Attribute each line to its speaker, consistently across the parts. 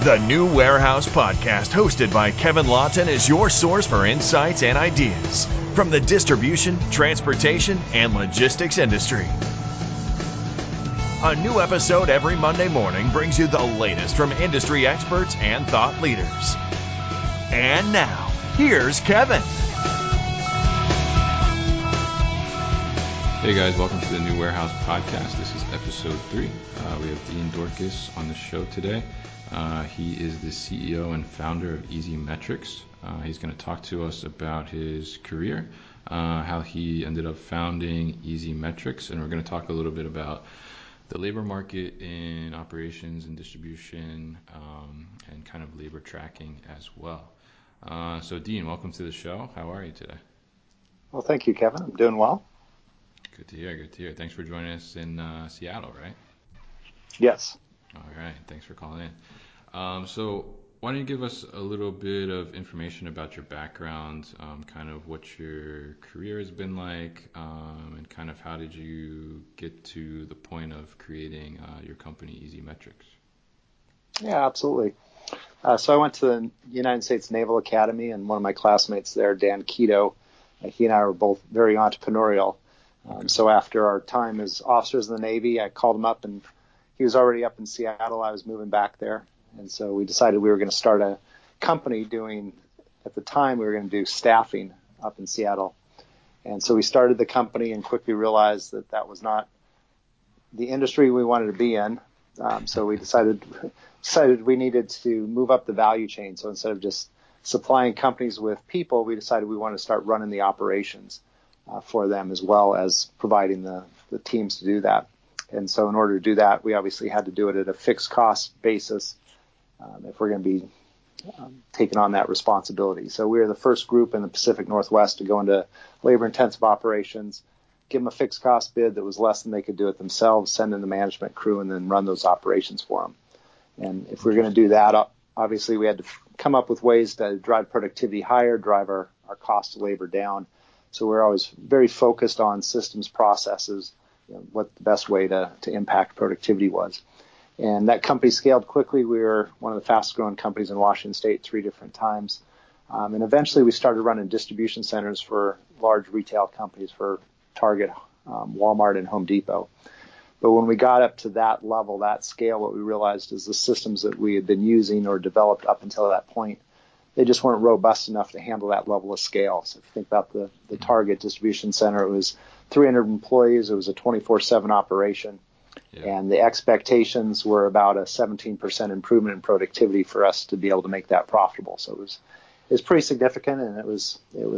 Speaker 1: The New Warehouse Podcast, hosted by Kevin Lawton, is your source for insights and ideas from the distribution, transportation, and logistics industry. A new episode every Monday morning brings you the latest from industry experts and thought leaders. And now, here's Kevin.
Speaker 2: Hey guys, welcome to the New Warehouse Podcast. This is episode 3. We have Dean Dorcas on the show today. He is the CEO and founder of Easy Metrics. He's going to talk to us about his career, how he ended up founding Easy Metrics, and we're going to talk a little bit about the labor market in operations and distribution, and kind of labor tracking as well. So Dean, welcome to the show. How are you today?
Speaker 3: Well, thank you, Kevin. I'm doing well.
Speaker 2: Good to hear. Thanks for joining us in Seattle, right?
Speaker 3: Yes.
Speaker 2: All right. Thanks for calling in. So why don't you give us a little bit of information about your background, kind of what your career has been like, and kind of how did you get to the point of creating your company, Easy Metrics?
Speaker 3: Yeah, absolutely. So I went to the United States Naval Academy, and one of my classmates there, Dan Keto, he and I were both very entrepreneurial. So after our time as officers in the Navy, I called him up, and he was already up in Seattle. I was moving back there. And so we decided we were going to start a company at the time, we were going to do staffing up in Seattle. And so we started the company and quickly realized that that was not the industry we wanted to be in. So we decided we needed to move up the value chain. So instead of just supplying companies with people, we decided we wanted to start running the operations for them, as well as providing the teams to do that. And so in order to do that, we obviously had to do it at a fixed cost basis if we're going to be taking on that responsibility. So we were the first group in the Pacific Northwest to go into labor-intensive operations, give them a fixed cost bid that was less than they could do it themselves, send in the management crew, and then run those operations for them. And if we're going to do that, obviously we had to come up with ways to drive productivity higher, drive our cost of labor down. So we're always very focused on systems, processes, what the best way to impact productivity was. And that company scaled quickly. We were one of the fastest growing companies in Washington State 3 different times. And eventually we started running distribution centers for large retail companies, for Target, Walmart, and Home Depot. But when we got up to that level, that scale, what we realized is the systems that we had been using or developed up until that point, they just weren't robust enough to handle that level of scale. So if you think about the Target distribution center, it was 300 employees. It was a 24/7 operation. Yeah. And the expectations were about a 17% improvement in productivity for us to be able to make that profitable. So it was pretty significant, and it was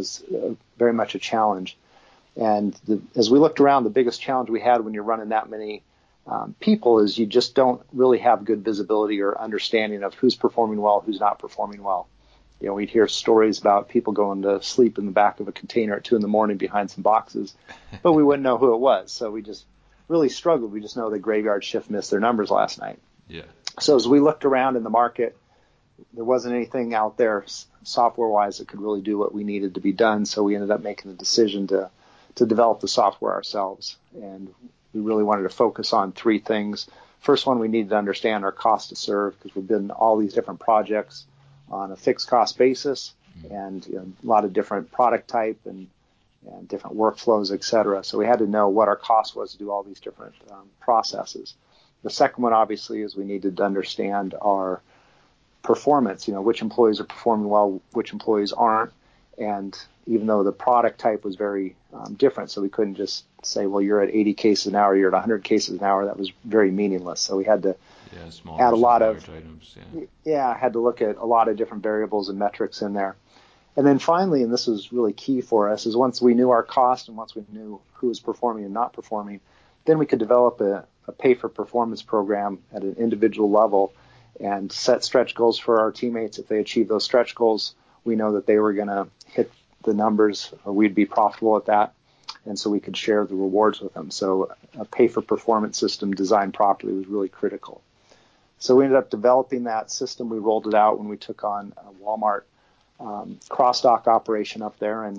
Speaker 3: very much a challenge. And as we looked around, the biggest challenge we had when you're running that many people is you just don't really have good visibility or understanding of who's performing well, who's not performing well. We'd hear stories about people going to sleep in the back of a container at 2 a.m. behind some boxes, but we wouldn't know who it was. So we just really struggled. We just know the graveyard shift missed their numbers last night.
Speaker 2: Yeah.
Speaker 3: So as we looked around in the market, there wasn't anything out there software-wise that could really do what we needed to be done. So we ended up making the decision to develop the software ourselves. And we really wanted to focus on 3 things. First one, we needed to understand our cost to serve, because we've been all these different projects on a fixed cost basis, and a lot of different product type and different workflows, et cetera. So we had to know what our cost was to do all these different processes. The second one, obviously, is we needed to understand our performance, which employees are performing well, which employees aren't. And even though the product type was very different, so we couldn't just say, well, you're at 80 cases an hour, you're at 100 cases an hour. That was very meaningless. So we had to add a lot of items. I had to look at a lot of different variables and metrics in there. And then finally, and this was really key for us, is once we knew our cost and once we knew who was performing and not performing, then we could develop a pay-for-performance program at an individual level and set stretch goals for our teammates. If they achieve those stretch goals, we know that they were going to hit the numbers, or we'd be profitable at that, and so we could share the rewards with them. So a pay-for-performance system designed properly was really critical. So we ended up developing that system. We rolled it out when we took on Walmart cross-dock operation up there, and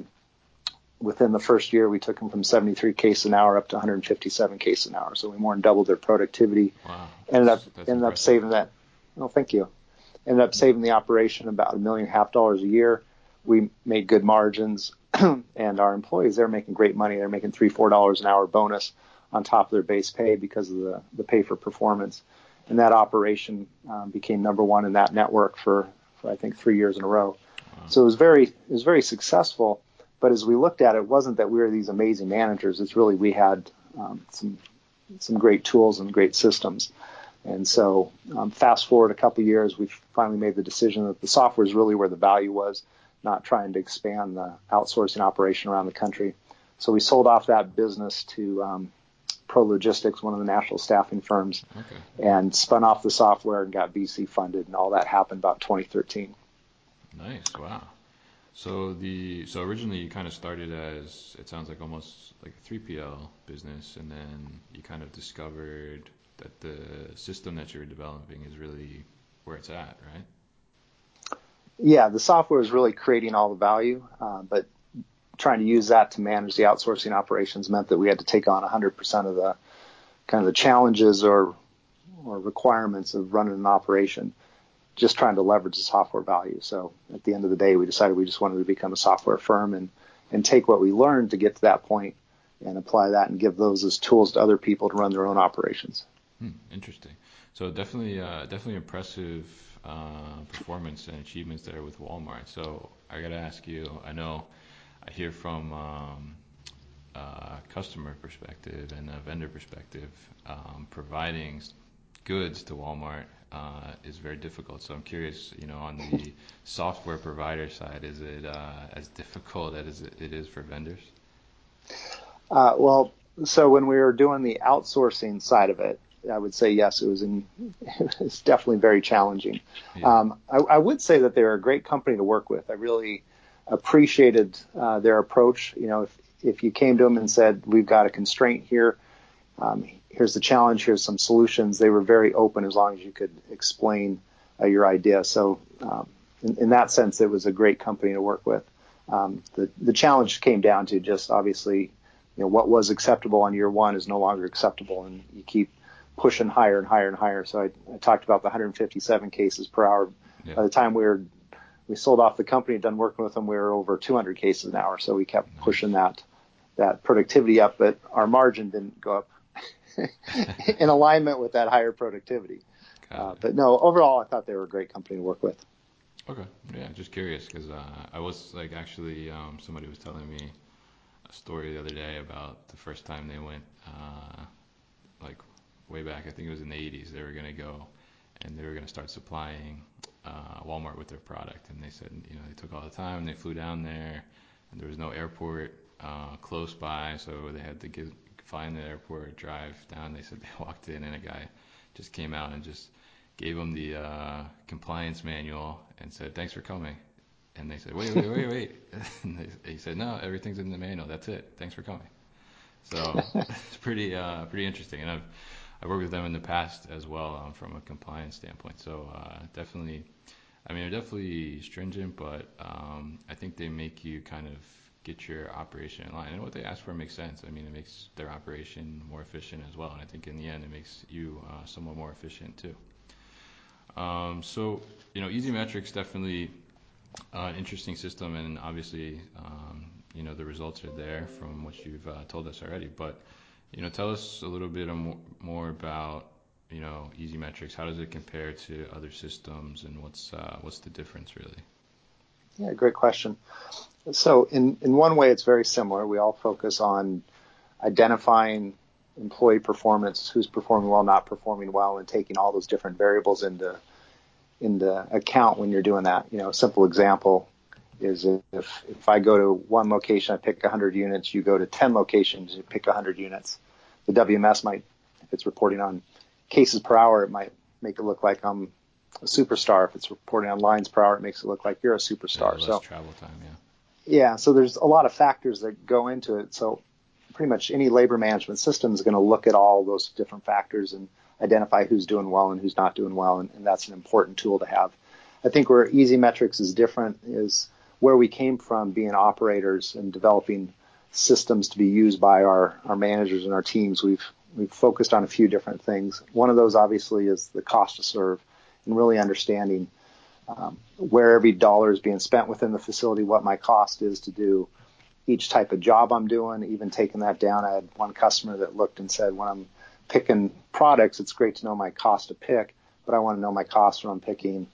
Speaker 3: within the first year, we took them from 73 cases an hour up to 157 cases an hour. So we more than doubled their productivity.
Speaker 2: Wow.
Speaker 3: Ended up saving that. No, thank you. ended up saving the operation about $1.5 million a year. We made good margins, and our employees, they're making great money. They're making $3-4 an hour bonus on top of their base pay because of the pay for performance. And that operation became number one in that network for I think 3 years in a row. Wow. So it was very successful. But as we looked at it, it wasn't that we were these amazing managers. It's really we had some great tools and great systems. And so fast forward a couple of years, we finally made the decision that the software is really where the value was, not trying to expand the outsourcing operation around the country. So we sold off that business to Pro Logistics, one of the national staffing firms, and spun off the software and got VC funded, and all that happened about 2013.
Speaker 2: Nice, wow. So originally you kind of started as, it sounds like almost like a 3PL business, and then you kind of discovered that the system that you were developing is really where it's at, right?
Speaker 3: Yeah, the software is really creating all the value, but trying to use that to manage the outsourcing operations meant that we had to take on 100% of the kind of the challenges or requirements of running an operation, just trying to leverage the software value. So at the end of the day, we decided we just wanted to become a software firm and take what we learned to get to that point and apply that and give those as tools to other people to run their own operations.
Speaker 2: Interesting. So definitely impressive performance and achievements there with Walmart. So I got to ask you, I hear from a customer perspective and a vendor perspective, providing goods to Walmart is very difficult. So I'm curious, on the software provider side, is it as difficult as it is for vendors?
Speaker 3: Well, so when we were doing the outsourcing side of it, I would say yes, it's definitely very challenging. Yeah. I would say that they're a great company to work with. I really appreciated their approach. If you came to them and said, we've got a constraint here, here's the challenge, here's some solutions, they were very open as long as you could explain your idea. So in that sense, it was a great company to work with. The challenge came down to just obviously, what was acceptable on year one is no longer acceptable, and you keep pushing higher and higher and higher. So I talked about the 157 cases per hour. Yeah. By the time we sold off the company, done working with them, we were over 200 cases an hour. So we kept pushing that productivity up, but our margin didn't go up in alignment with that higher productivity. But no, overall, I thought they were a great company to work with.
Speaker 2: Okay. Yeah, just curious because I was actually somebody was telling me a story the other day about the first time they went way back, I think it was in the 80s, they were going to go and they were going to start supplying Walmart with their product. And they said, they took all the time, they flew down there, and there was no airport close by, so they had to find the airport, drive down. They said they walked in and a guy just came out and just gave them the compliance manual and said, thanks for coming. And they said, wait. And he said, no, everything's in the manual. That's it. Thanks for coming. So it's pretty interesting. And I've worked with them in the past as well from a compliance standpoint. So definitely, they're definitely stringent, but I think they make you kind of get your operation in line. And what they ask for makes sense. It makes their operation more efficient as well. And I think in the end, it makes you somewhat more efficient too. So, Easy Metrics definitely an interesting system, and obviously, the results are there from what you've told us already. But, tell us a little bit more about, Easy Metrics. How does it compare to other systems, and what's the difference really?
Speaker 3: Yeah, great question. So in one way, it's very similar. We all focus on identifying employee performance, who's performing well, not performing well, and taking all those different variables into account when you're doing that. A simple example is if I go to one location, I pick 100 units, you go to 10 locations, you pick 100 units. The WMS might, if it's reporting on cases per hour, it might make it look like I'm a superstar. If it's reporting on lines per hour, it makes it look like you're a superstar.
Speaker 2: Less travel time, yeah.
Speaker 3: Yeah, so there's a lot of factors that go into it. So pretty much any labor management system is going to look at all those different factors and identify who's doing well and who's not doing well, and that's an important tool to have. I think where Easy Metrics is different is where we came from being operators and developing systems to be used by our managers and our teams. We've focused on a few different things. One of those obviously is the cost to serve and really understanding where every dollar is being spent within the facility, what my cost is to do each type of job I'm doing, even taking that down. I had one customer that looked and said, when I'm picking products, it's great to know my cost to pick, but I want to know my cost when I'm picking,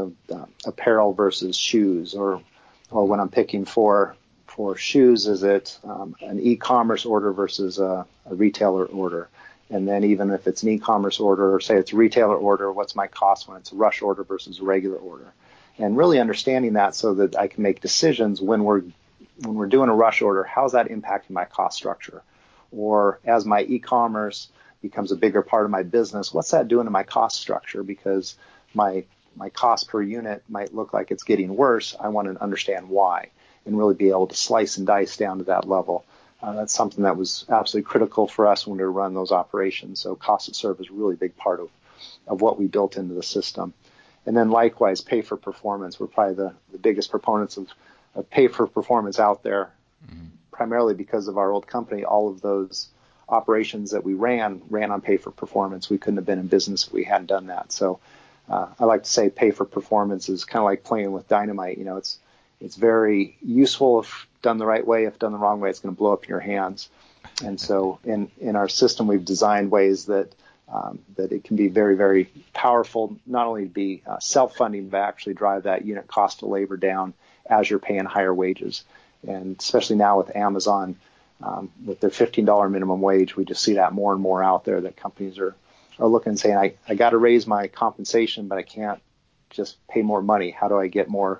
Speaker 3: apparel versus shoes, or when I'm picking for shoes, is it an e-commerce order versus a retailer order? And then even if it's an e-commerce order, or say it's a retailer order, what's my cost when it's a rush order versus a regular order? And really understanding that so that I can make decisions when we're doing a rush order, how's that impacting my cost structure? Or as my e-commerce becomes a bigger part of my business, what's that doing to my cost structure? Because my cost per unit might look like it's getting worse. I want to understand why and really be able to slice and dice down to that level. That's something that was absolutely critical for us when we were running those operations. So cost of serve is a really big part of what we built into the system. And then likewise, pay for performance. We're probably the biggest proponents of pay for performance out there, primarily because of our old company. All of those operations that we ran on pay for performance. We couldn't have been in business if we hadn't done that. So I like to say pay for performance is kind of like playing with dynamite. It's very useful if done the right way. If done the wrong way, it's going to blow up in your hands. And so in our system, we've designed ways that it can be very, very powerful, not only to be self-funding, but actually drive that unit cost of labor down as you're paying higher wages. And especially now with Amazon, with their $15 minimum wage, we just see that more and more out there, that companies are looking and saying, I got to raise my compensation, but I can't just pay more money. How do I get more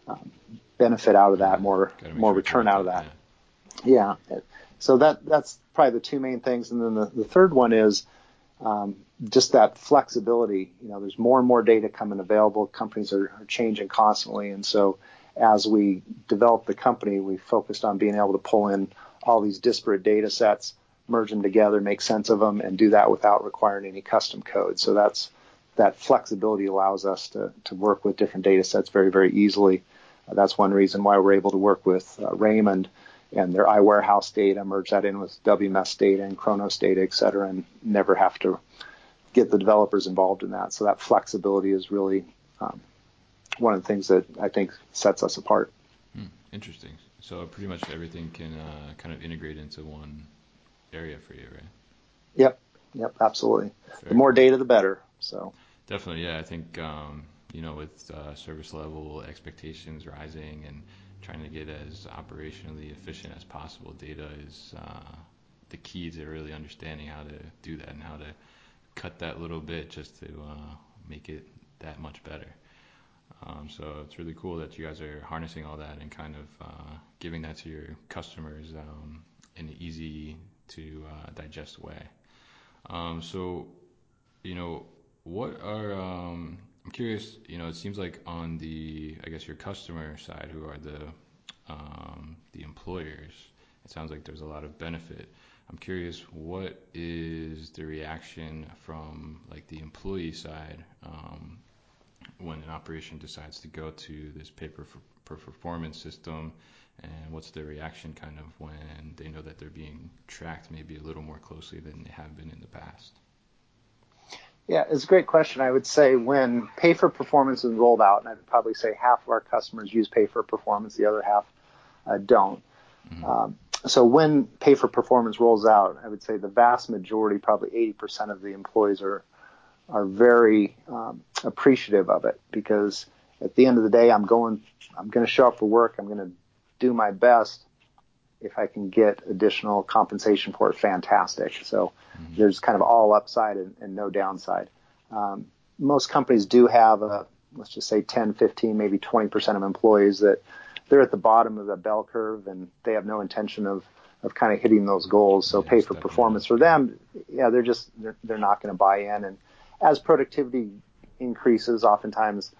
Speaker 3: benefit out of that, more return out of that? Yeah. So that's probably the two main things. And then the third one is just that flexibility. There's more and more data coming available. Companies are changing constantly. And so as we developed the company, we focused on being able to pull in all these disparate data sets, merge them together, make sense of them, and do that without requiring any custom code. So that flexibility allows us to work with different data sets very, very easily. That's one reason why we're able to work with Raymond and their iWarehouse data, merge that in with WMS data and Kronos data, et cetera, and never have to get the developers involved in that. So that flexibility is really one of the things that I think sets us apart.
Speaker 2: Interesting. So pretty much everything can kind of integrate into one area for you, right?
Speaker 3: Yep, absolutely.
Speaker 2: Very
Speaker 3: the more
Speaker 2: cool.
Speaker 3: data, the better. So
Speaker 2: definitely, yeah. I think with service level expectations rising and trying to get as operationally efficient as possible, data is the key to really understanding how to do that and how to cut that little bit just to make it that much better. So it's really cool that you guys are harnessing all that and kind of giving that to your customers in an easy to digest way. So, what are, I'm curious, it seems like on your customer side, who are the employers, it sounds like there's a lot of benefit. I'm curious, what is the reaction from like the employee side when an operation decides to go to this pay per performance system, and what's their reaction kind of when they know that they're being tracked maybe a little more closely than they have been in the past?
Speaker 3: yeah, it's a great question. I would say when pay for performance is rolled out, and I'd probably say half of our customers use pay for performance, the other half don't. Mm-hmm. So when pay for performance rolls out, I would say the vast majority, probably 80% of the employees are very appreciative of it, because at the end of the day, I'm going to show up for work. I'm going to do my best. If I can get additional compensation for it, fantastic. So there's kind of all upside and no downside. Most companies do have let's just say 10, 15, maybe 20% of employees that they're at the bottom of the bell curve and they have no intention of kind of hitting those goals. So pay for performance for them, yeah, they're not going to buy in. And as productivity increases, oftentimes,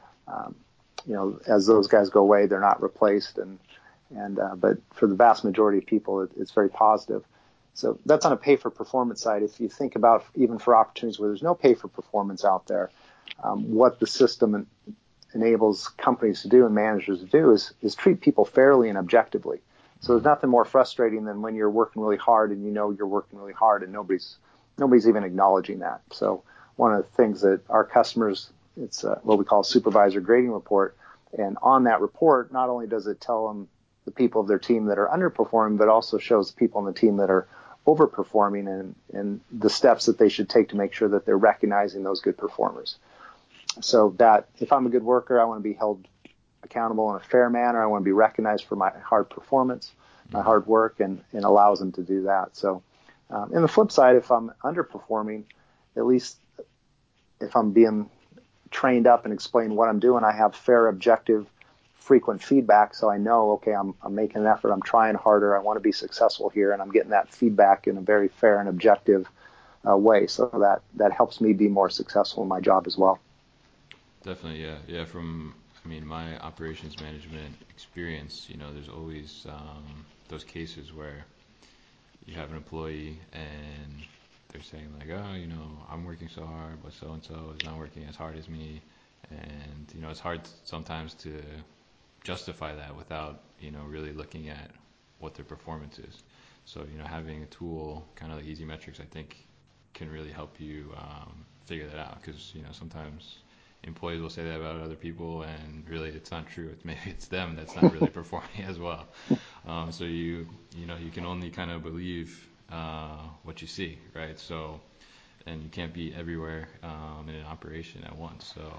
Speaker 3: as those guys go away, they're not replaced. But for the vast majority of people, it's very positive. So that's on a pay for performance side. If you think about even for opportunities where there's no pay for performance out there, what the system enables companies to do and managers to do is treat people fairly and objectively. So there's nothing more frustrating than when you're working really hard and you're working really hard and nobody's even acknowledging that. So one of the things that our customers it's what we call a supervisor grading report. And on that report, not only does it tell them the people of their team that are underperforming, but also shows the people on the team that are overperforming and the steps that they should take to make sure that they're recognizing those good performers. So that if I'm a good worker, I want to be held accountable in a fair manner. I want to be recognized for my hard performance, my hard work, and allows them to do that. So, and the flip side, if I'm underperforming, at least if I'm being trained up and explain what I'm doing, I have fair, objective, frequent feedback. So I know, okay, I'm making an effort. I'm trying harder. I want to be successful here. And I'm getting that feedback in a very fair and objective way. So that helps me be more successful in my job as well.
Speaker 2: Definitely. Yeah. Yeah. From, my operations management experience, there's always those cases where you have an employee and they're saying like, oh, I'm working so hard, but so-and-so is not working as hard as me. And, it's hard sometimes to justify that without, really looking at what their performance is. So, having a tool kind of like Easy Metrics, I think, can really help you figure that out. Because, sometimes employees will say that about other people, and really it's not true. Maybe it's them that's not really performing as well. So you can only kind of believe what you see, right? So, and you can't be everywhere in an operation at once. So,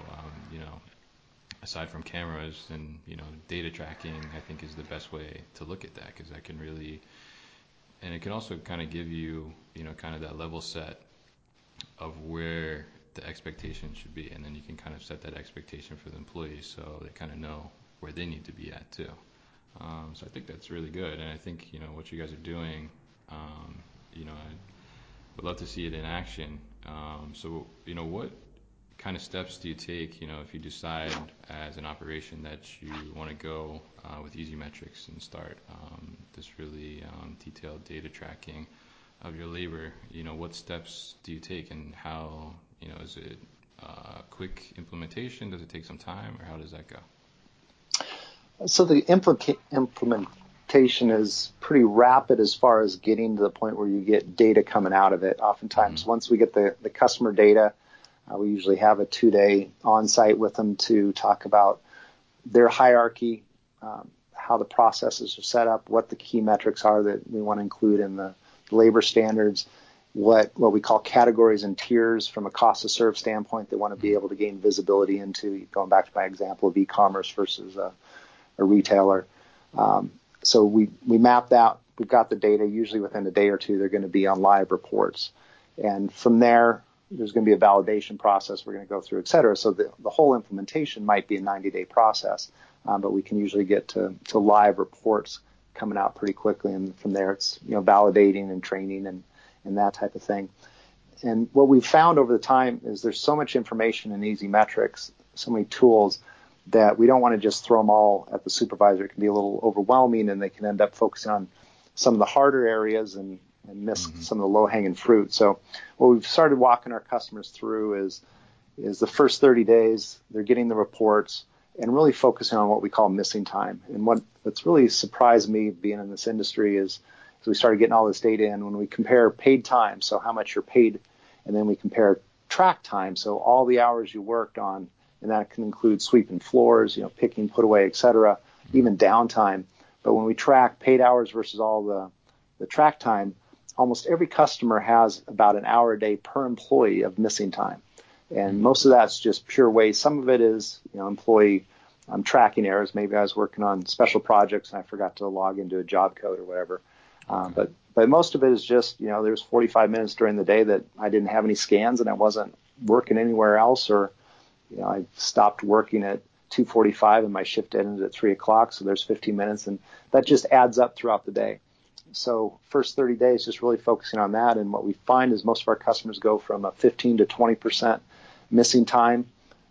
Speaker 2: aside from cameras and data tracking, I think is the best way to look at that, because that can really, and it can also kind of give you kind of that level set of where the expectation should be, and then you can kind of set that expectation for the employees so they kind of know where they need to be at too. So I think that's really good, and I think what you guys are doing, I would love to see it in action. So what kind of steps do you take, if you decide as an operation that you want to go with Easy Metrics and start this really detailed data tracking of your labor? What steps do you take, and how, is it a quick implementation? Does it take some time, or how does that go?
Speaker 3: So the implementation is pretty rapid as far as getting to the point where you get data coming out of it. Oftentimes, once we get the customer data, we usually have a 2-day on-site with them to talk about their hierarchy, how the processes are set up, what the key metrics are that we want to include in the labor standards, what we call categories and tiers from a cost to serve standpoint. They want to be able to gain visibility into, going back to my example of e-commerce versus a retailer. So we map that. We've got the data. Usually within a day or two, they're going to be on live reports. And from there, there's going to be a validation process we're going to go through, et cetera. So the whole implementation might be a 90-day process, but we can usually get to live reports coming out pretty quickly. And from there, it's validating and training and that type of thing. And what we've found over the time is there's so much information in Easy Metrics, so many tools, that we don't want to just throw them all at the supervisor. It can be a little overwhelming, and they can end up focusing on some of the harder areas and miss some of the low-hanging fruit. So what we've started walking our customers through is the first 30 days, they're getting the reports and really focusing on what we call missing time. And what's really surprised me being in this industry is we started getting all this data in when we compare paid time, so how much you're paid, and then we compare track time, so all the hours you worked on, and that can include sweeping floors, picking, put away, et cetera, even downtime. But when we track paid hours versus all the track time, almost every customer has about an hour a day per employee of missing time. And most of that's just pure waste. Some of it is, employee tracking errors. Maybe I was working on special projects and I forgot to log into a job code or whatever. But most of it is just, there's 45 minutes during the day that I didn't have any scans and I wasn't working anywhere else, or, I stopped working at 2:45 and my shift ended at 3 o'clock. So there's 15 minutes, and that just adds up throughout the day. So first 30 days, just really focusing on that. And what we find is most of our customers go from a 15 to 20% missing time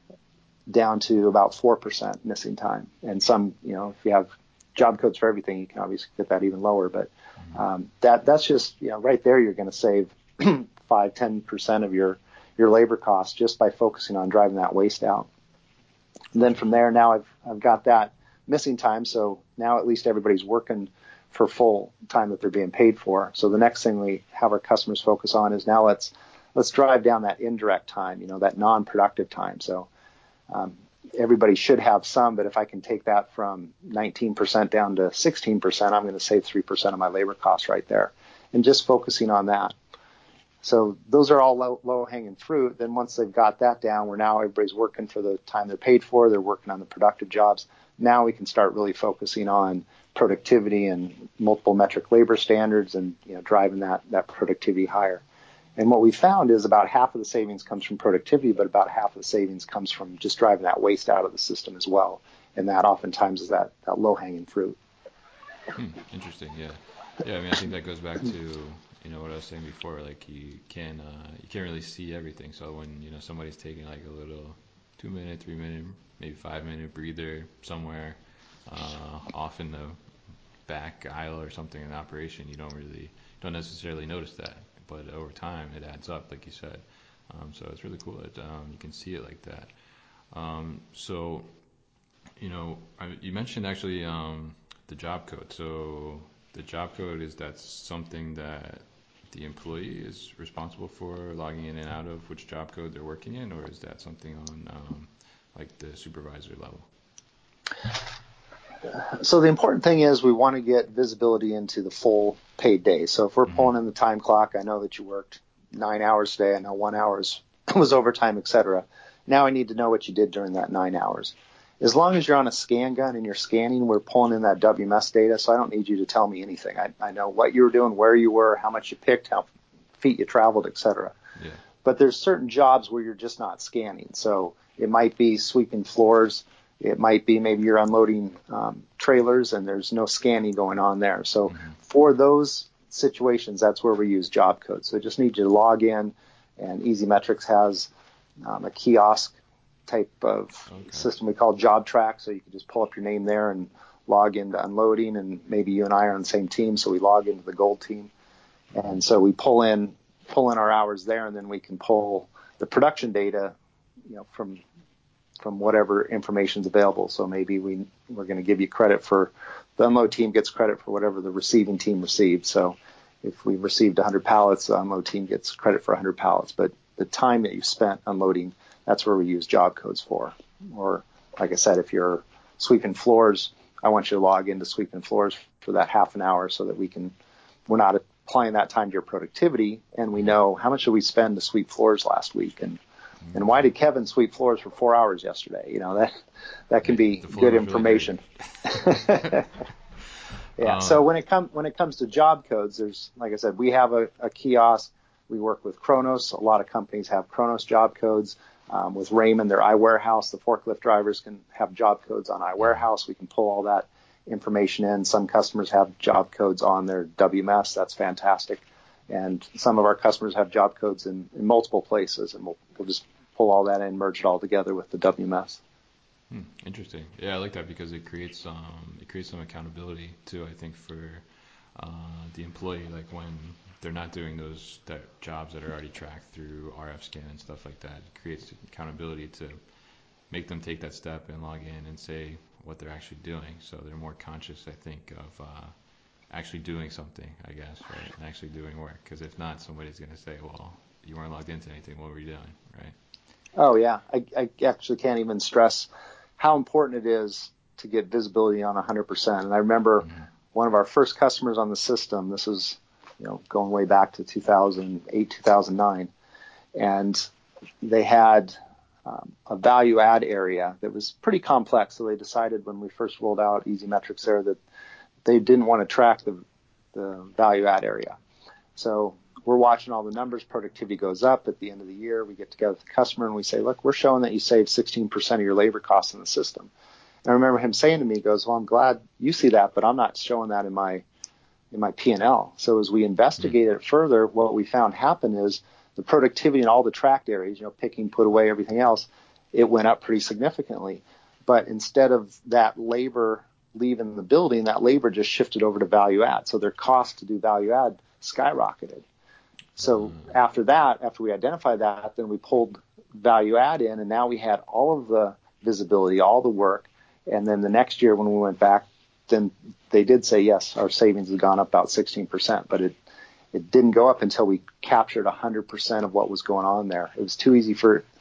Speaker 3: down to about 4% missing time. And some, if you have job codes for everything, you can obviously get that even lower. But that's just, right there, you're going to save 5-10% of your labor costs just by focusing on driving that waste out. And then from there, now I've got that missing time. So now at least everybody's working for full time that they're being paid for. So the next thing we have our customers focus on is now let's drive down that indirect time, that non-productive time. So Everybody should have some, but if I can take that from 19% down to 16%, I'm going to save 3% of my labor costs right there. And just focusing on that. So those are all low-hanging fruit. Then once they've got that down, everybody's working for the time they're paid for. They're working on the productive jobs. Now we can start really focusing on productivity and multiple metric labor standards and driving that productivity higher. And what we found is about half of the savings comes from productivity, but about half of the savings comes from just driving that waste out of the system as well. And that oftentimes is that low-hanging fruit.
Speaker 2: Interesting, yeah. Yeah, I mean, I think that goes back to, what I was saying before, like you can't really see everything. So when, somebody's taking like a little 2-minute, 3-minute, maybe 5-minute breather somewhere off in the back aisle or something in the operation, you don't necessarily notice that. But over time, it adds up, like you said. So it's really cool that you can see it like that. So, you mentioned actually the job code. So the job code, is that something that the employee is responsible for logging in and out of which job code they're working in, or is that something on like the supervisor level?
Speaker 3: So the important thing is we want to get visibility into the full paid day. So if we're pulling in the time clock, I know that you worked 9 hours today. I know 1 hour was overtime, et cetera. Now I need to know what you did during that 9 hours. As long as you're on a scan gun and you're scanning, we're pulling in that WMS data, so I don't need you to tell me anything. I know what you were doing, where you were, how much you picked, how feet you traveled, et cetera.
Speaker 2: Yeah.
Speaker 3: But there's certain jobs where you're just not scanning. So it might be sweeping floors. It might be maybe you're unloading trailers and there's no scanning going on there. So for those situations, that's where we use job codes. So I just need you to log in, and Easy Metrics has a kiosk type of system we call Job Track. So you can just pull up your name there and log into unloading, and maybe you and I are on the same team, so we log into the gold team. And so we pull in our hours there, and then we can pull the production data, from whatever information's available. So maybe we're going to give you credit for the unload team gets credit for whatever the receiving team received. So if we received 100 pallets, the unload team gets credit for 100 pallets. But the time that you spent unloading, that's where we use job codes for. Or like I said, if you're sweeping floors, I want you to log into sweeping floors for that half an hour so that we're not applying that time to your productivity, and we know how much did we spend to sweep floors last week, and why did Kevin sweep floors for 4 hours yesterday? That can be good information. Really yeah. So when it comes to job codes, there's, like I said, we have a kiosk. We work with Kronos. A lot of companies have Kronos job codes. With Raymond, their iWarehouse, the forklift drivers can have job codes on iWarehouse. We can pull all that information in. Some customers have job codes on their WMS. That's fantastic. And some of our customers have job codes in multiple places, and we'll just pull all that in, merge it all together with the WMS.
Speaker 2: Interesting. Yeah, I like that because it creates some accountability too, I think, for the employee, like when they're not doing those jobs that are already tracked through RF scan and stuff like that. It creates accountability to make them take that step and log in and say what they're actually doing. So they're more conscious, I think, of actually doing something, I guess, right? And actually doing work. Because if not, somebody's going to say, well, you weren't logged into anything. What were you doing, right?
Speaker 3: Oh, yeah. I actually can't even stress how important it is to get visibility on 100%. And I remember one of our first customers on the system, this was going way back to 2008, 2009, and they had a value add area that was pretty complex. So they decided when we first rolled out Easy Metrics there that they didn't want to track the value add area. So we're watching all the numbers. Productivity goes up at the end of the year. We get together with the customer and we say, look, we're showing that you saved 16% of your labor costs in the system. And I remember him saying to me, he goes, well, I'm glad you see that, but I'm not showing that in my P&L. So as we investigated it further, what we found happen is the productivity in all the tracked areas, picking, put away, everything else, it went up pretty significantly. But instead of that labor leaving the building, that labor just shifted over to value add. So their cost to do value add skyrocketed. So after we identified that, then we pulled value add in, and now we had all of the visibility, all the work. And then the next year when we went back, then they did say, yes, our savings has gone up about 16%, but it didn't go up until we captured 100% of what was going on there. It was too easy for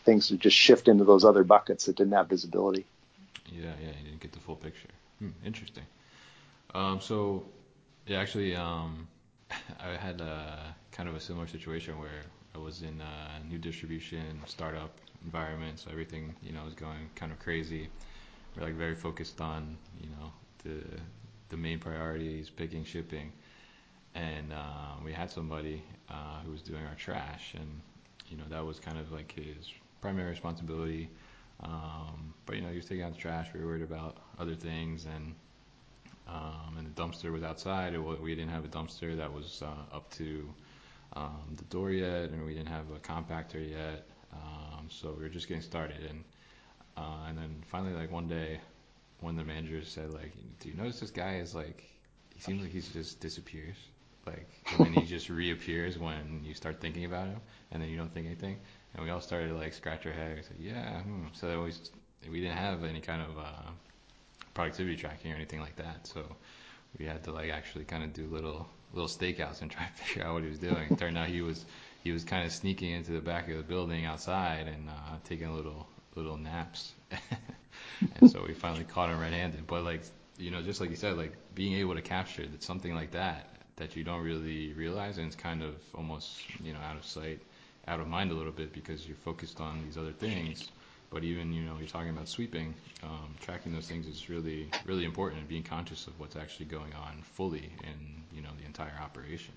Speaker 3: things would just shift into those other buckets that didn't have visibility.
Speaker 2: Yeah, you didn't get the full picture. Interesting. So, yeah, actually, I had a kind of a similar situation where I was in a new distribution startup environment, so everything, was going kind of crazy. We're like very focused on, the main priorities, picking, shipping, and we had somebody who was doing our trash, and that was kind of like his primary responsibility. But he was taking out the trash. We were worried about other things, and the dumpster was outside. We didn't have a dumpster that was up to the door yet, and we didn't have a compactor yet. So we were just getting started, and then finally, like one day, one of the managers said, like, "Do you notice this guy is like, he seems like he just disappears, like, and then he just reappears when you start thinking about him, and then you don't think anything." And we all started to like scratch our head. We said, "Yeah." So we didn't have any kind of productivity tracking or anything like that. So we had to like actually kind of do little stakeouts and try to figure out what he was doing. It turned out he was kind of sneaking into the back of the building outside and taking little naps. And so we finally caught him red-handed. But like, just like you said, like being able to capture something like that you don't really realize, and it's kind of almost, out of sight, out of mind a little bit because you're focused on these other things. But even, you're talking about sweeping, tracking those things is really, really important, and being conscious of what's actually going on fully in, the entire operation.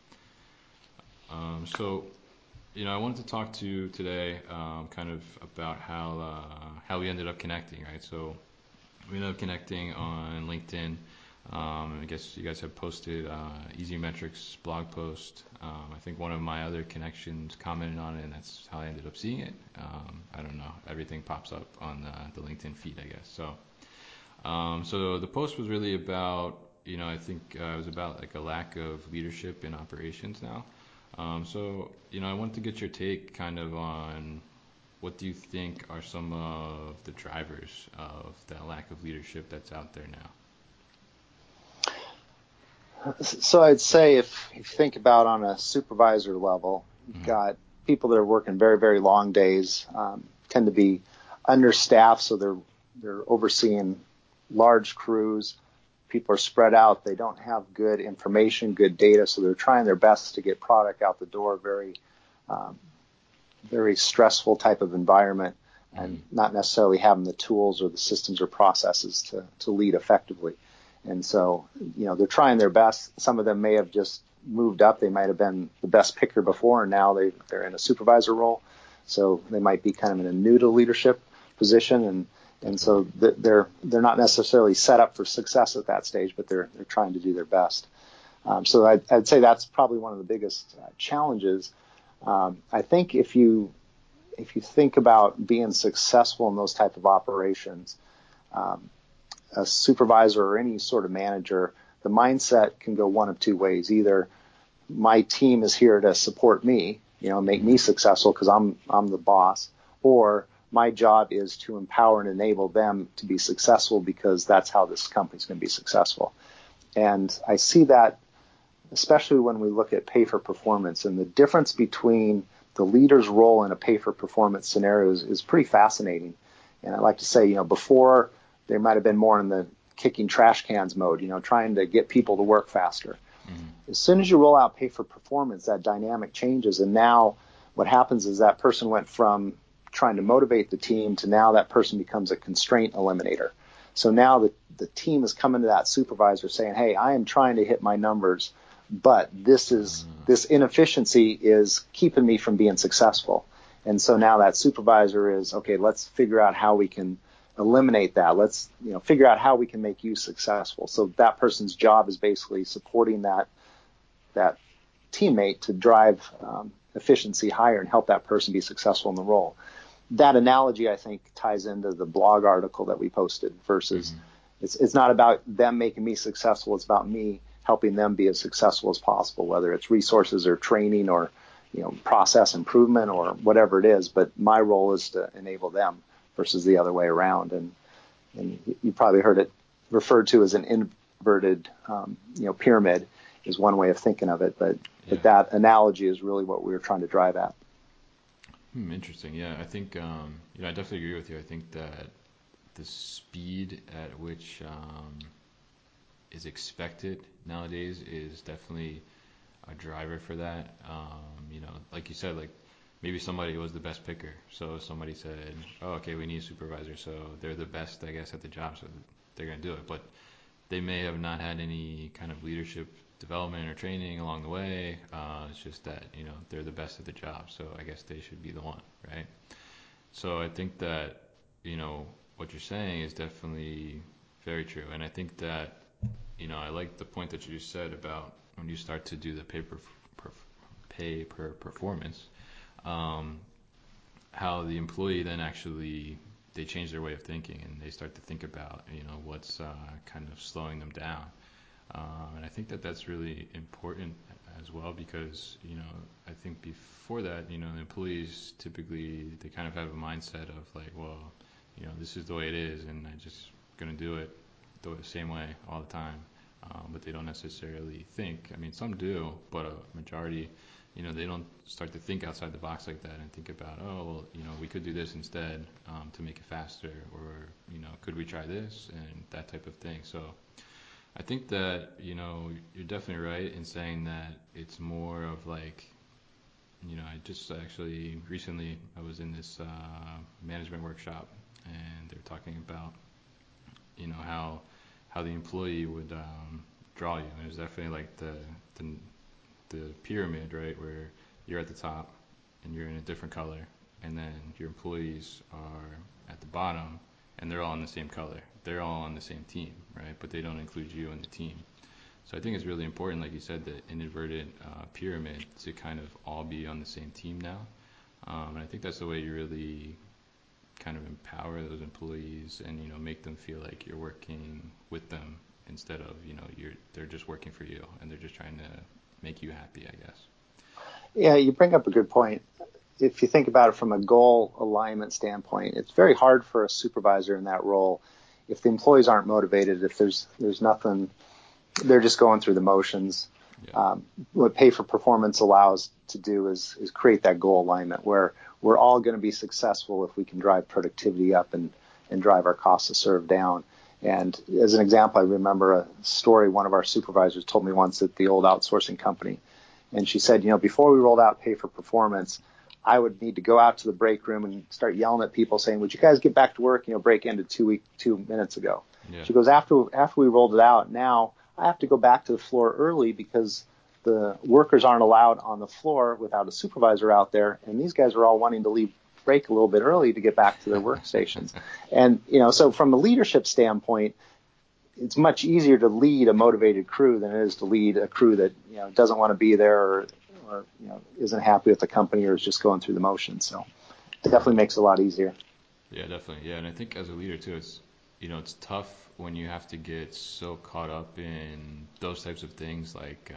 Speaker 2: So, I wanted to talk to you today kind of about how we ended up connecting, right? So we ended up connecting on LinkedIn. I guess you guys have posted Easy Metrics blog post. I think one of my other connections commented on it, and that's how I ended up seeing it. I don't know. Everything pops up on the LinkedIn feed, I guess. So the post was really about, I think it was about like a lack of leadership in operations now. So, I wanted to get your take kind of on what do you think are some of the drivers of that lack of leadership that's out there now?
Speaker 3: So I'd say if you think about on a supervisor level, you've got people that are working very, very long days, tend to be understaffed, so they're overseeing large crews. People are spread out. They don't have good information, good data, so they're trying their best to get product out the door. Very stressful type of environment, and not necessarily having the tools or the systems or processes to lead effectively. And so, they're trying their best. Some of them may have just moved up. They might have been the best picker before, and now they're in a supervisor role. So they might be kind of in a new to leadership position, and so they're not necessarily set up for success at that stage, but they're trying to do their best. So I'd say that's probably one of the biggest challenges. I think if you think about being successful in those type of operations, a supervisor or any sort of manager, the mindset can go one of two ways. Either my team is here to support me, make me successful because I'm the boss, or my job is to empower and enable them to be successful because that's how this company's going to be successful. And I see that especially when we look at pay for performance, and the difference between the leader's role in a pay for performance scenario is pretty fascinating. And I like to say, before they might have been more in the kicking trash cans mode, trying to get people to work faster. As soon as you roll out pay for performance, that dynamic changes. And now what happens is that person went from trying to motivate the team to now that person becomes a constraint eliminator. So now the team is coming to that supervisor saying, hey, I am trying to hit my numbers, but this inefficiency is keeping me from being successful. And so now that supervisor is, okay, let's figure out how we can eliminate that. Let's figure out how we can make you successful. So that person's job is basically supporting that teammate to drive efficiency higher and help that person be successful in the role. That analogy, I think, ties into the blog article that we posted versus it's not about them making me successful. It's about me helping them be as successful as possible, whether it's resources or training or process improvement or whatever it is. But my role is to enable them versus the other way around. And you probably heard it referred to as an inverted pyramid is one way of thinking of it. But that analogy is really what we were trying to drive at.
Speaker 2: Interesting. Yeah, I think I definitely agree with you. I think that the speed at which is expected nowadays is definitely a driver for that. Like you said, like maybe somebody was the best picker, so somebody said, "Oh, okay, we need a supervisor," so they're the best, I guess, at the job, so they're gonna do it. But they may have not had any kind of leadership development or training along the way. It's just that they're the best at the job, so I guess they should be the one, right? So I think that what you're saying is definitely very true, and I think that I like the point that you just said about when you start to do the pay per performance, um, how the employee then actually they change their way of thinking and they start to think about what's kind of slowing them down. And I think that that's really important as well because I think before that the employees typically they kind of have a mindset of like, well, this is the way it is and I just gonna do it the same way all the time. But they don't necessarily think. I mean, some do, but a majority, they don't start to think outside the box like that and think about, oh, well, we could do this instead to make it faster, or could we try this and that type of thing. So I think that you're definitely right in saying that it's more of like, I just actually recently I was in this management workshop and they're talking about how the employee would draw you. And it was definitely like the pyramid, right, where you're at the top and you're in a different color, and then your employees are at the bottom and they're all in the same color. They're all on the same team, right? But they don't include you in the team. So I think it's really important, like you said, the inverted pyramid to kind of all be on the same team now. And I think that's the way you really kind of empower those employees and make them feel like you're working with them instead of they're just working for you and they're just trying to make you happy, I guess.
Speaker 3: Yeah, you bring up a good point. If you think about it from a goal alignment standpoint, it's very hard for a supervisor in that role if the employees aren't motivated, if there's nothing, they're just going through the motions. Yeah. What pay for performance allows to do is create that goal alignment where we're all going to be successful if we can drive productivity up and drive our cost to serve down. And as an example, I remember a story one of our supervisors told me once at the old outsourcing company. And she said, before we rolled out pay for performance, I would need to go out to the break room and start yelling at people saying, would you guys get back to work? Break ended 2 minutes ago. Yeah. She goes, after we rolled it out, now I have to go back to the floor early because the workers aren't allowed on the floor without a supervisor out there. And these guys are all wanting to leave break a little bit early to get back to their workstations. And, so from a leadership standpoint, it's much easier to lead a motivated crew than it is to lead a crew that, doesn't want to be there or isn't happy with the company or is just going through the motions. So it definitely makes it a lot easier.
Speaker 2: Yeah, definitely. Yeah. And I think as a leader too, it's tough when you have to get so caught up in those types of things, like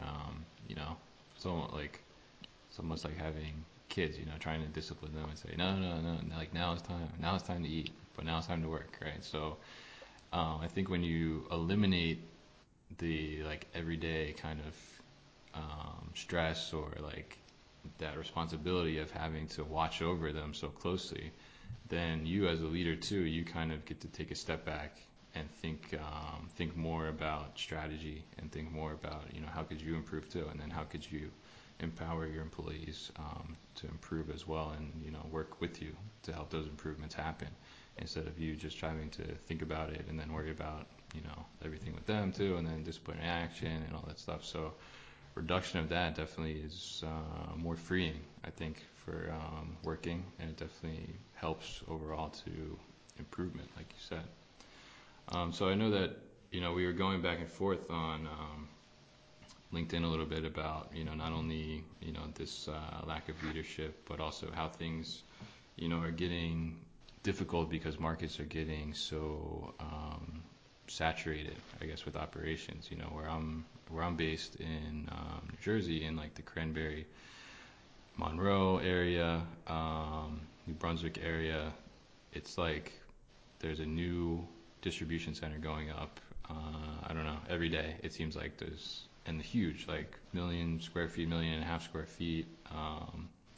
Speaker 2: it's almost like having kids, trying to discipline them and say no, like now it's time to eat, but now it's time to work, right? So I think when you eliminate the like everyday kind of stress or like that responsibility of having to watch over them so closely, then you as a leader too, you kind of get to take a step back and think more about strategy and think more about how could you improve too, and then how could you empower your employees to improve as well, and work with you to help those improvements happen, instead of you just trying to think about it and then worry about everything with them too, and then disciplinary action and all that stuff. So reduction of that definitely is more freeing, I think, for working, and it definitely helps overall to improvement, like you said. So I know that we were going back and forth on LinkedIn a little bit about not only this lack of leadership, but also how things are getting difficult because markets are getting so saturated, I guess, with operations. Where I'm based in New Jersey, in like the Cranberry, Monroe area, New Brunswick area, it's like there's a new distribution center going up. I don't know, every day it seems like there's, and huge, like 1,000,000 square feet, 1.5 million square feet,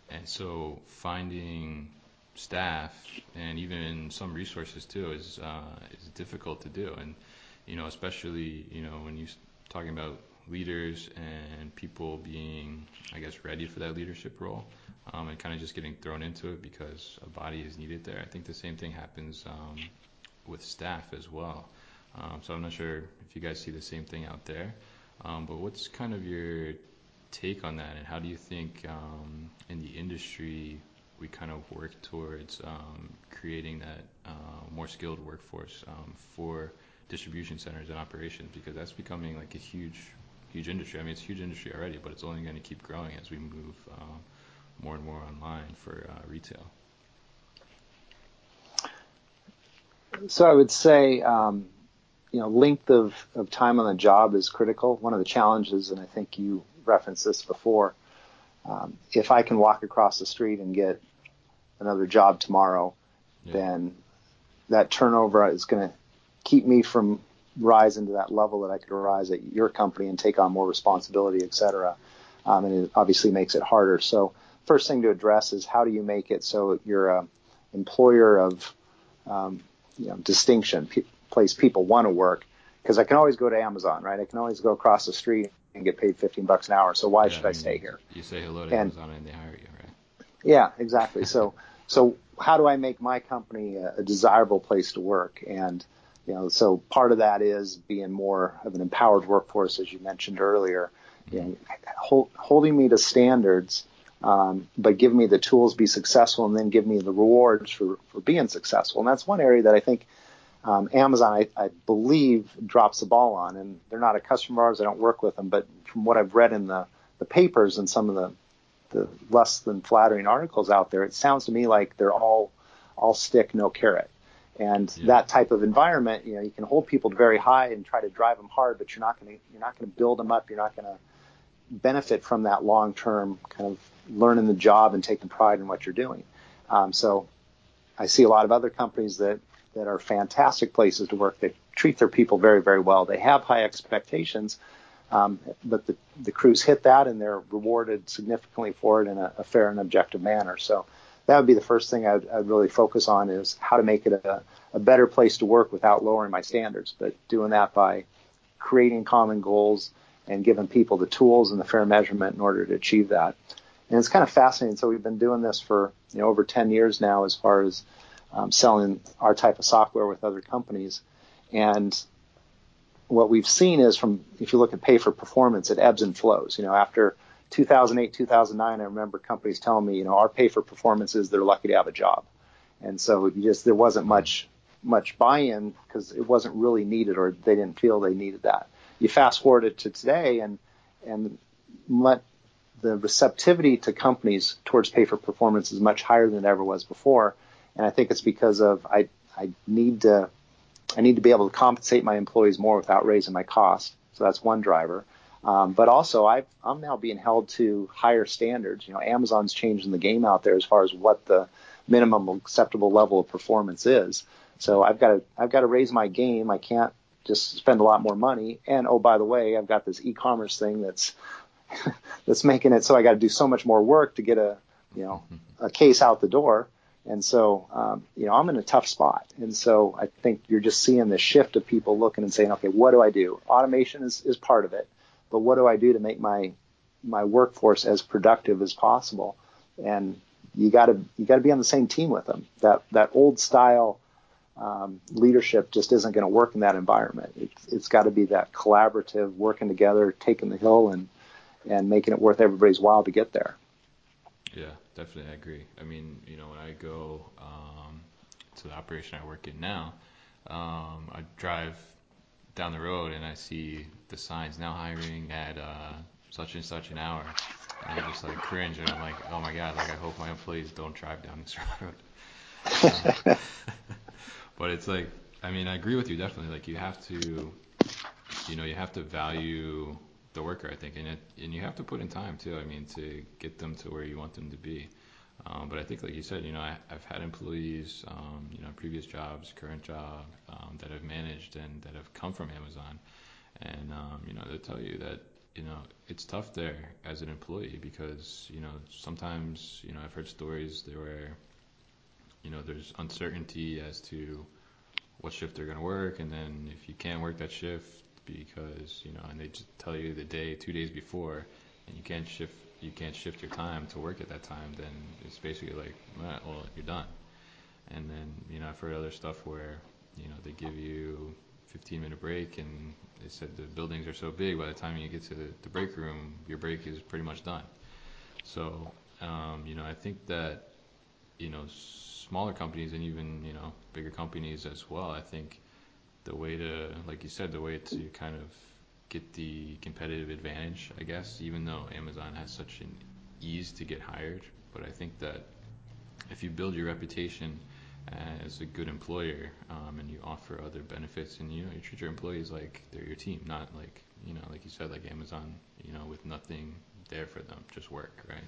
Speaker 2: And so finding staff and even some resources too is difficult to do. And especially when you talking about leaders and people being, I guess, ready for that leadership role, and kind of just getting thrown into it because a body is needed there. I think the same thing happens with staff as well. So I'm not sure if you guys see the same thing out there. But what's kind of your take on that, and how do you think in the industry we kind of work towards creating that more skilled workforce for distribution centers and operations, because that's becoming like a huge industry. I mean, it's a huge industry already, but it's only going to keep growing as we move more and more online for retail.
Speaker 3: So I would say, length of time on the job is critical. One of the challenges, and I think you referenced this before, if I can walk across the street and get another job tomorrow, then that turnover is going to keep me from rising to that level that I could rise at your company and take on more responsibility, et cetera. And it obviously makes it harder. So first thing to address is how do you make it so you're an employer of distinction, place people want to work, because I can always go to Amazon, right? I can always go across the street and get paid $15 an hour. So why should I stay here?
Speaker 2: You say hello to Amazon and they hire you, right?
Speaker 3: Yeah, exactly. So how do I make my company a desirable place to work? And so part of that is being more of an empowered workforce, as you mentioned earlier, holding me to standards, but give me the tools to be successful, and then give me the rewards for being successful. And that's one area that I think Amazon, I believe, drops the ball on. And they're not a customer of ours. I don't work with them. But from what I've read in the papers and some of the less than flattering articles out there, it sounds to me like they're all stick, no carrot. And that type of environment, you can hold people very high and try to drive them hard, but you're not going to build them up. You're not going to benefit from that long-term kind of learning the job and taking pride in what you're doing. So I see a lot of other companies that are fantastic places to work. They treat their people very, very well. They have high expectations, but the crews hit that, and they're rewarded significantly for it in a fair and objective manner. So that would be the first thing I'd really focus on, is how to make it a better place to work without lowering my standards, but doing that by creating common goals and giving people the tools and the fair measurement in order to achieve that. And it's kind of fascinating. So we've been doing this for over 10 years now, as far as selling our type of software with other companies. And what we've seen is, if you look at pay for performance, it ebbs and flows. After 2008, 2009, I remember companies telling me, our pay for performance is they're lucky to have a job. And so there wasn't much buy-in, because it wasn't really needed, or they didn't feel they needed that. You fast forward it to today, and the receptivity to companies towards pay for performance is much higher than it ever was before. And I think it's because of I need to be able to compensate my employees more without raising my cost. So that's one driver. But also, I'm now being held to higher standards. Amazon's changing the game out there as far as what the minimum acceptable level of performance is. So I've got to raise my game. I can't just spend a lot more money. And oh, by the way, I've got this e-commerce thing that's making it so I got to do so much more work to get a case out the door. And so, I'm in a tough spot. And so I think you're just seeing the shift of people looking and saying, okay, what do I do? Automation is part of it, but what do I do to make my workforce as productive as possible? And you got to be on the same team with them. That old style leadership just isn't going to work in that environment. It's got to be that collaborative, working together, taking the hill, and making it worth everybody's while to get there.
Speaker 2: Yeah, definitely, I agree. I mean, when I go to the operation I work in now, I drive down the road and I see the signs now hiring at such and such an hour. And I just like cringe, and I'm like, oh my God, like I hope my employees don't drive down this road. But it's like, I mean, I agree with you definitely. Like you have to value the worker, I think, and you have to put in time too. I mean, to get them to where you want them to be. But I think, like you said, I've had employees, previous jobs, current job, that I've managed and that have come from Amazon, and they'll tell you that it's tough there as an employee because, sometimes, I've heard stories there where, there's uncertainty as to what shift they're going to work. And then if you can't work that shift because, and they just tell you the day, 2 days before, and you can't shift your time to work at that time, then it's basically like, well, you're done. And then, I've heard other stuff where, they give you 15-minute break, and they said the buildings are so big, by the time you get to the break room, your break is pretty much done. So, I think that, smaller companies and even, bigger companies as well, I think the way to, like you said, the way to kind of get the competitive advantage, I guess, even though Amazon has such an ease to get hired, but I think that if you build your reputation as a good employer, and you offer other benefits, and you treat your employees like they're your team, not like, like you said, like Amazon, with nothing there for them, just work, right?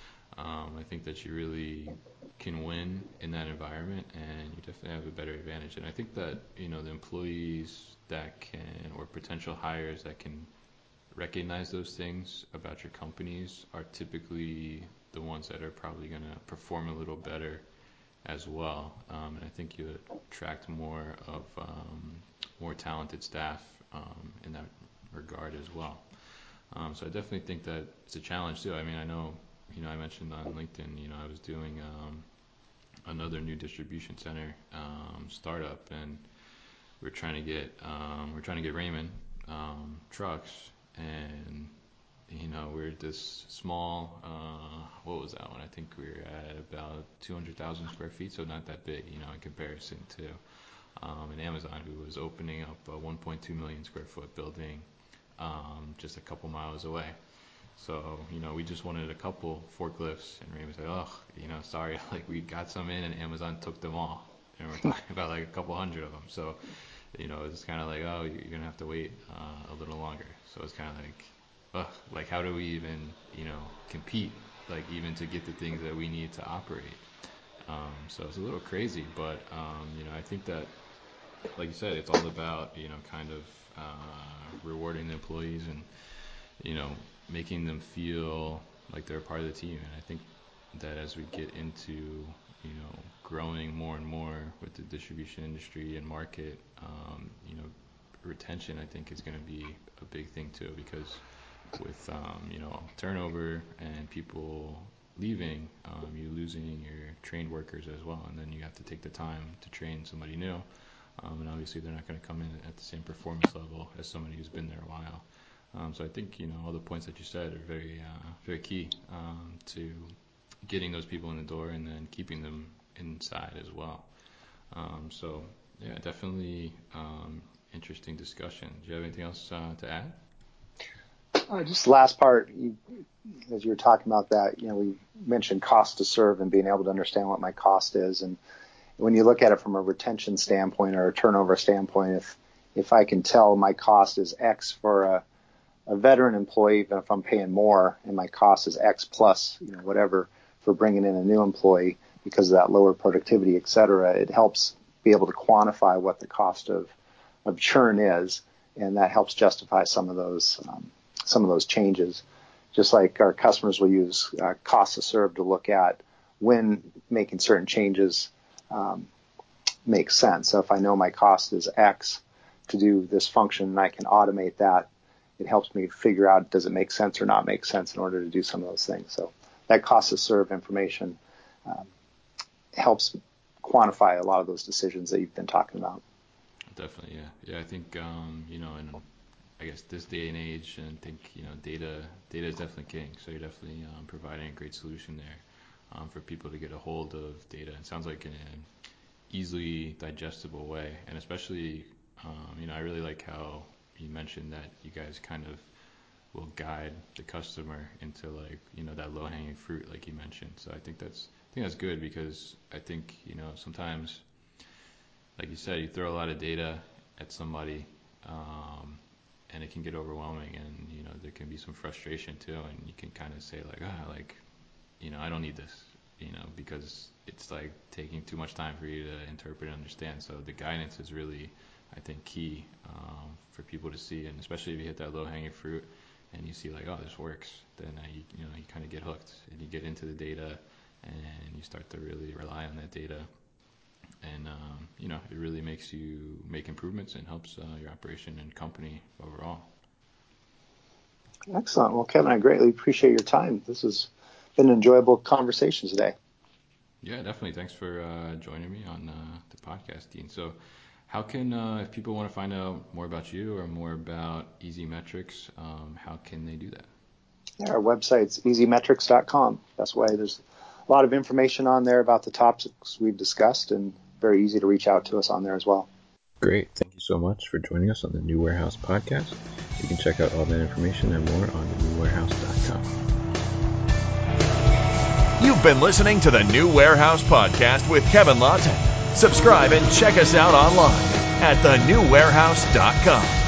Speaker 2: I think that you really can win in that environment, and you definitely have a better advantage. And I think that, the employees that can, or potential hires that can recognize those things about your companies are typically the ones that are probably going to perform a little better as well. And I think you attract more of more talented staff in that regard as well. So I definitely think that it's a challenge too. I mean, I know, I mentioned on LinkedIn, I was doing another new distribution center startup, and we're trying to get Raymond trucks, and we're this small, what was that one? I think we were at about 200,000 square feet, so not that big, in comparison to an Amazon who was opening up a 1.2 million square foot building just a couple miles away. So, we just wanted a couple forklifts, and Raymond said, oh, sorry, like we got some in and Amazon took them all. And we're talking about like a couple hundred of them. So, it's kind of like, oh, you're going to have to wait a little longer. So it's kind of like how do we even, compete, like even to get the things that we need to operate? So it's a little crazy, but, I think that, like you said, it's all about, kind of rewarding the employees and, making them feel like they're a part of the team. And I think that as we get into, growing more and more with the distribution industry and market, retention, I think, is going to be a big thing too, because with, turnover and people leaving, you're losing your trained workers as well. And then you have to take the time to train somebody new. And obviously they're not going to come in at the same performance level as somebody who's been there a while. So I think, all the points that you said are very, very key to getting those people in the door and then keeping them inside as well. So yeah, definitely interesting discussion. Do you have anything else to add?
Speaker 3: Just the last part, as you were talking about that, we mentioned cost to serve and being able to understand what my cost is. And when you look at it from a retention standpoint or a turnover standpoint, if I can tell my cost is X for a veteran employee, even if I'm paying more, and my cost is X plus, whatever, for bringing in a new employee because of that lower productivity, et cetera, it helps be able to quantify what the cost of churn is, and that helps justify some of those changes. Just like our customers will use cost to serve to look at when making certain changes makes sense. So if I know my cost is X to do this function and I can automate that, it helps me figure out, does it make sense or not make sense in order to do some of those things. So that cost to serve information helps quantify a lot of those decisions that you've been talking about.
Speaker 2: Definitely, yeah. Yeah, I think, in, I guess, this day and age, and I think, data is definitely king. So you're definitely providing a great solution there for people to get a hold of data. It sounds like in an easily digestible way, and especially, I really like how you mentioned that you guys kind of will guide the customer into like, that low hanging fruit, like you mentioned. So I think that's good, because I think, sometimes, like you said, you throw a lot of data at somebody, and it can get overwhelming, and, there can be some frustration too. And you can kind of say like, I don't need this, because it's like taking too much time for you to interpret and understand. So the guidance is really, I think, key for people to see, and especially if you hit that low-hanging fruit, and you see like, oh, this works, then you kind of get hooked and you get into the data and you start to really rely on that data. And, it really makes you make improvements and helps your operation and company overall.
Speaker 3: Excellent. Well, Kevin, I greatly appreciate your time. This has been an enjoyable conversation today.
Speaker 2: Yeah, definitely. Thanks for joining me on the podcast, Dean. So how can, if people want to find out more about you or more about EasyMetrics, how can they do that?
Speaker 3: Yeah, our website's easymetrics.com. That's why there's a lot of information on there about the topics we've discussed, and very easy to reach out to us on there as well.
Speaker 2: Great. Thank you so much for joining us on the New Warehouse podcast. You can check out all that information and more on newwarehouse.com.
Speaker 1: You've been listening to the New Warehouse Podcast with Kevin Lawton. Subscribe and check us out online at thenewwarehouse.com.